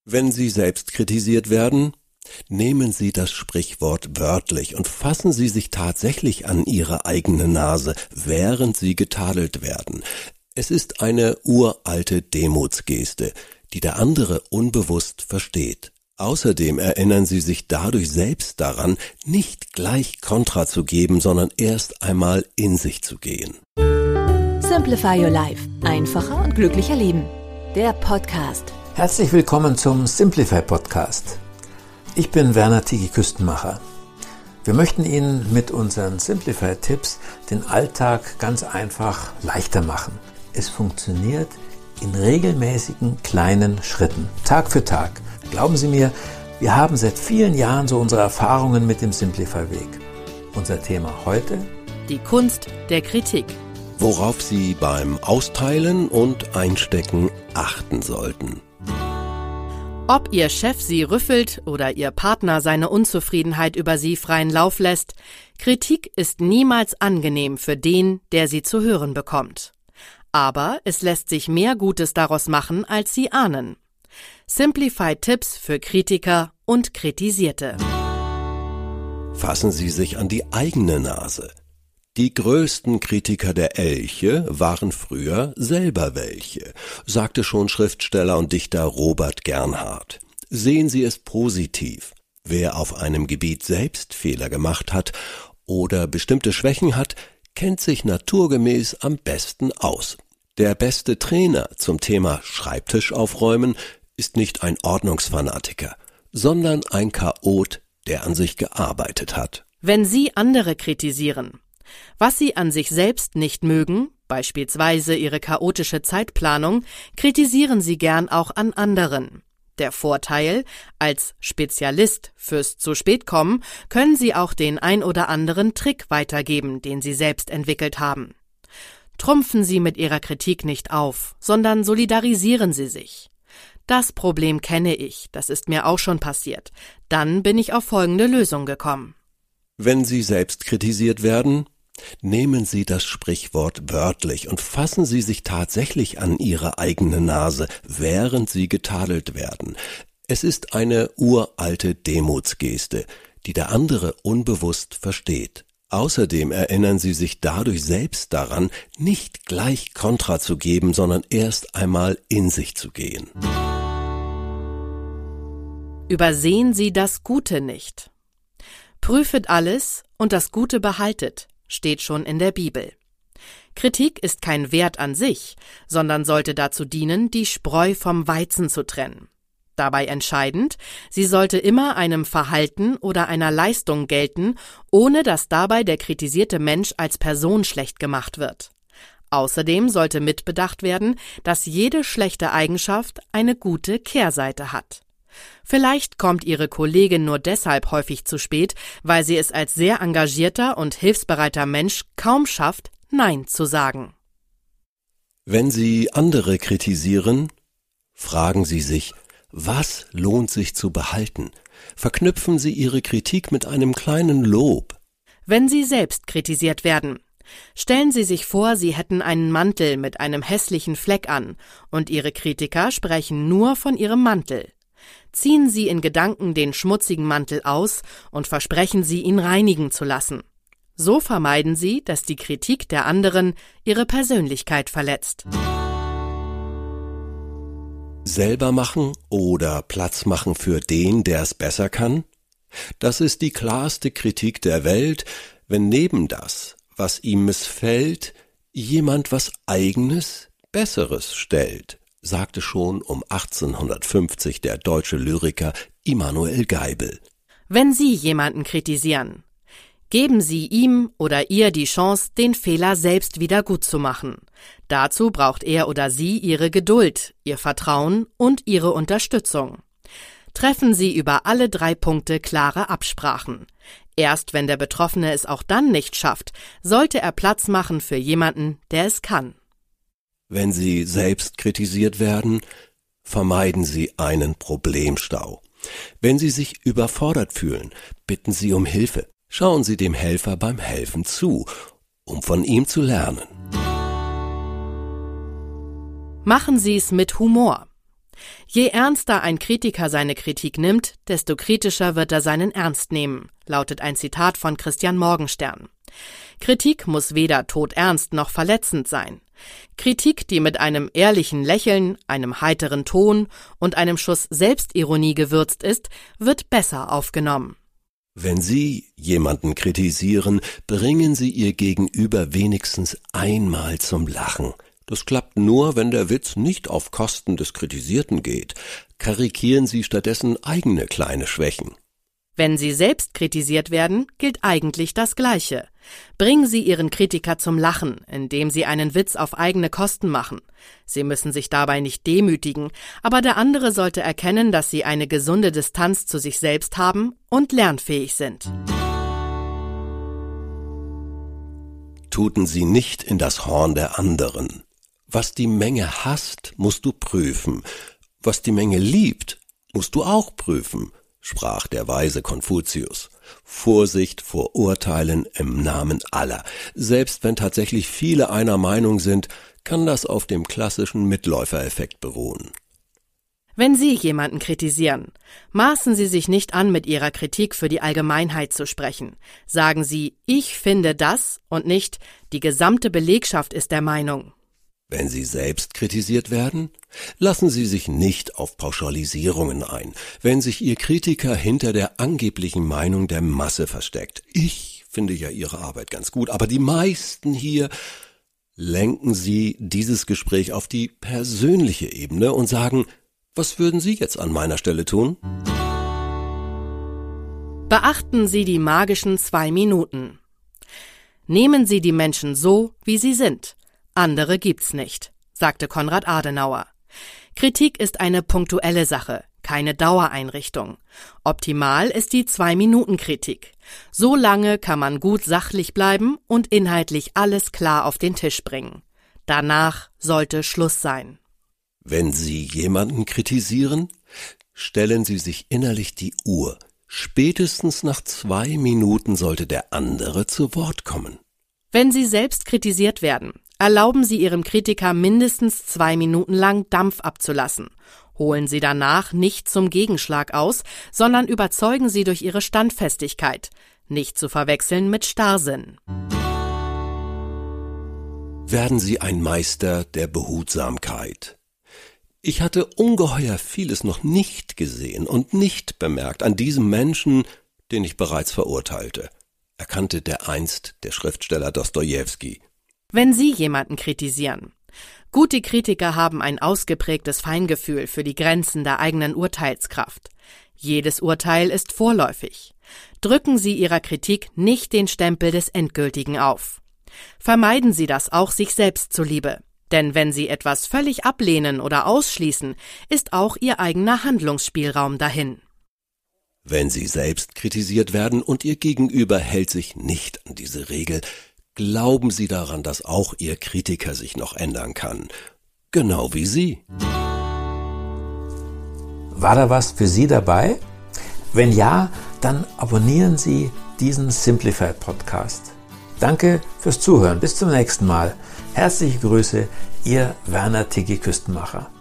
Wenn Sie selbst kritisiert werden, nehmen Sie das Sprichwort wörtlich und fassen Sie sich tatsächlich an Ihre eigene Nase, während Sie getadelt werden. Es ist eine uralte Demutsgeste, die der andere unbewusst versteht. Außerdem erinnern Sie sich dadurch selbst daran, nicht gleich Kontra zu geben, sondern erst einmal in sich zu gehen. Simplify Your Life. Einfacher und glücklicher leben. Der Podcast. Herzlich willkommen zum Simplify Podcast. Ich bin Werner Tigi Küstenmacher. Wir möchten Ihnen mit unseren Simplify-Tipps den Alltag ganz einfach leichter machen. Es funktioniert in regelmäßigen kleinen Schritten, Tag für Tag. Glauben Sie mir, wir haben seit vielen Jahren so unsere Erfahrungen mit dem Simplify-Weg. Unser Thema heute: Die Kunst der Kritik. Worauf Sie beim Austeilen und Einstecken achten sollten. Ob Ihr Chef Sie rüffelt oder Ihr Partner seine Unzufriedenheit über Sie freien Lauf lässt, Kritik ist niemals angenehm für den, der sie zu hören bekommt. Aber es lässt sich mehr Gutes daraus machen, als Sie ahnen. Simplify-Tipps für Kritiker und Kritisierte. Fassen Sie sich an die eigene Nase. Die größten Kritiker der Elche waren früher selber welche, sagte schon Schriftsteller und Dichter Robert Gernhardt. Sehen Sie es positiv. Wer auf einem Gebiet selbst Fehler gemacht hat oder bestimmte Schwächen hat, kennt sich naturgemäß am besten aus. Der beste Trainer zum Thema Schreibtisch aufräumen ist nicht ein Ordnungsfanatiker, sondern ein Chaot, der an sich gearbeitet hat. Wenn Sie andere kritisieren, was Sie an sich selbst nicht mögen, beispielsweise Ihre chaotische Zeitplanung, kritisieren Sie gern auch an anderen. Der Vorteil: Als Spezialist fürs Zu-Spät-Kommen können Sie auch den ein oder anderen Trick weitergeben, den Sie selbst entwickelt haben. Trumpfen Sie mit Ihrer Kritik nicht auf, sondern solidarisieren Sie sich. Das Problem kenne ich, das ist mir auch schon passiert. Dann bin ich auf folgende Lösung gekommen. Wenn Sie selbst kritisiert werden, nehmen Sie das Sprichwort wörtlich und fassen Sie sich tatsächlich an Ihre eigene Nase, während Sie getadelt werden. Es ist eine uralte Demutsgeste, die der andere unbewusst versteht. Außerdem erinnern Sie sich dadurch selbst daran, nicht gleich Kontra zu geben, sondern erst einmal in sich zu gehen. Übersehen Sie das Gute nicht. Prüfet alles und das Gute behaltet, steht schon in der Bibel. Kritik ist kein Wert an sich, sondern sollte dazu dienen, die Spreu vom Weizen zu trennen. Dabei entscheidend: Sie sollte immer einem Verhalten oder einer Leistung gelten, ohne dass dabei der kritisierte Mensch als Person schlecht gemacht wird. Außerdem sollte mitbedacht werden, dass jede schlechte Eigenschaft eine gute Kehrseite hat. Vielleicht kommt Ihre Kollegin nur deshalb häufig zu spät, weil sie es als sehr engagierter und hilfsbereiter Mensch kaum schafft, Nein zu sagen. Wenn Sie andere kritisieren, fragen Sie sich: Was lohnt sich zu behalten? Verknüpfen Sie Ihre Kritik mit einem kleinen Lob. Wenn Sie selbst kritisiert werden, stellen Sie sich vor, Sie hätten einen Mantel mit einem hässlichen Fleck an und Ihre Kritiker sprechen nur von Ihrem Mantel. Ziehen Sie in Gedanken den schmutzigen Mantel aus und versprechen Sie, ihn reinigen zu lassen. So vermeiden Sie, dass die Kritik der anderen Ihre Persönlichkeit verletzt. Selber machen oder Platz machen für den, der es besser kann? Das ist die klarste Kritik der Welt, wenn neben das, was ihm missfällt, jemand was Eigenes, Besseres stellt, sagte schon um 1850 der deutsche Lyriker Immanuel Geibel. Wenn Sie jemanden kritisieren, geben Sie ihm oder ihr die Chance, den Fehler selbst wieder gut zu machen. Dazu braucht er oder sie Ihre Geduld, Ihr Vertrauen und Ihre Unterstützung. Treffen Sie über alle 3 Punkte klare Absprachen. Erst wenn der Betroffene es auch dann nicht schafft, sollte er Platz machen für jemanden, der es kann. Wenn Sie selbst kritisiert werden, vermeiden Sie einen Problemstau. Wenn Sie sich überfordert fühlen, bitten Sie um Hilfe. Schauen Sie dem Helfer beim Helfen zu, um von ihm zu lernen. Machen Sie es mit Humor. Je ernster ein Kritiker seine Kritik nimmt, desto kritischer wird er seinen Ernst nehmen, lautet ein Zitat von Christian Morgenstern. Kritik muss weder todernst noch verletzend sein. Kritik, die mit einem ehrlichen Lächeln, einem heiteren Ton und einem Schuss Selbstironie gewürzt ist, wird besser aufgenommen. Wenn Sie jemanden kritisieren, bringen Sie Ihr Gegenüber wenigstens einmal zum Lachen. Das klappt nur, wenn der Witz nicht auf Kosten des Kritisierten geht. Karikieren Sie stattdessen eigene kleine Schwächen. Wenn Sie selbst kritisiert werden, gilt eigentlich das Gleiche. Bringen Sie Ihren Kritiker zum Lachen, indem Sie einen Witz auf eigene Kosten machen. Sie müssen sich dabei nicht demütigen, aber der andere sollte erkennen, dass Sie eine gesunde Distanz zu sich selbst haben und lernfähig sind. Tuten Sie nicht in das Horn der anderen. Was die Menge hasst, musst du prüfen. Was die Menge liebt, musst du auch prüfen, sprach der weise Konfuzius. Vorsicht vor Urteilen im Namen aller. Selbst wenn tatsächlich viele einer Meinung sind, kann das auf dem klassischen Mitläufereffekt beruhen. Wenn Sie jemanden kritisieren, maßen Sie sich nicht an, mit Ihrer Kritik für die Allgemeinheit zu sprechen. Sagen Sie, ich finde das und nicht, die gesamte Belegschaft ist der Meinung. Wenn Sie selbst kritisiert werden, lassen Sie sich nicht auf Pauschalisierungen ein, wenn sich Ihr Kritiker hinter der angeblichen Meinung der Masse versteckt. Ich finde ja Ihre Arbeit ganz gut, aber die meisten hier. Lenken Sie dieses Gespräch auf die persönliche Ebene und sagen, was würden Sie jetzt an meiner Stelle tun? Beachten Sie die magischen 2 Minuten. Nehmen Sie die Menschen so, wie sie sind. Andere gibt's nicht, sagte Konrad Adenauer. Kritik ist eine punktuelle Sache, keine Dauereinrichtung. Optimal ist die 2-Minuten-Kritik. So lange kann man gut sachlich bleiben und inhaltlich alles klar auf den Tisch bringen. Danach sollte Schluss sein. Wenn Sie jemanden kritisieren, stellen Sie sich innerlich die Uhr. Spätestens nach 2 Minuten sollte der andere zu Wort kommen. Wenn Sie selbst kritisiert werden, erlauben Sie Ihrem Kritiker mindestens 2 Minuten lang Dampf abzulassen. Holen Sie danach nicht zum Gegenschlag aus, sondern überzeugen Sie durch Ihre Standfestigkeit. Nicht zu verwechseln mit Starrsinn. Werden Sie ein Meister der Behutsamkeit. Ich hatte ungeheuer vieles noch nicht gesehen und nicht bemerkt an diesem Menschen, den ich bereits verurteilte, erkannte dereinst der Schriftsteller Dostojewski. Wenn Sie jemanden kritisieren. Gute Kritiker haben ein ausgeprägtes Feingefühl für die Grenzen der eigenen Urteilskraft. Jedes Urteil ist vorläufig. Drücken Sie Ihrer Kritik nicht den Stempel des Endgültigen auf. Vermeiden Sie das auch sich selbst zuliebe. Denn wenn Sie etwas völlig ablehnen oder ausschließen, ist auch Ihr eigener Handlungsspielraum dahin. Wenn Sie selbst kritisiert werden und Ihr Gegenüber hält sich nicht an diese Regel, glauben Sie daran, dass auch Ihr Kritiker sich noch ändern kann. Genau wie Sie. War da was für Sie dabei? Wenn ja, dann abonnieren Sie diesen Simplified Podcast. Danke fürs Zuhören. Bis zum nächsten Mal. Herzliche Grüße, Ihr Werner Tiggi Küstenmacher.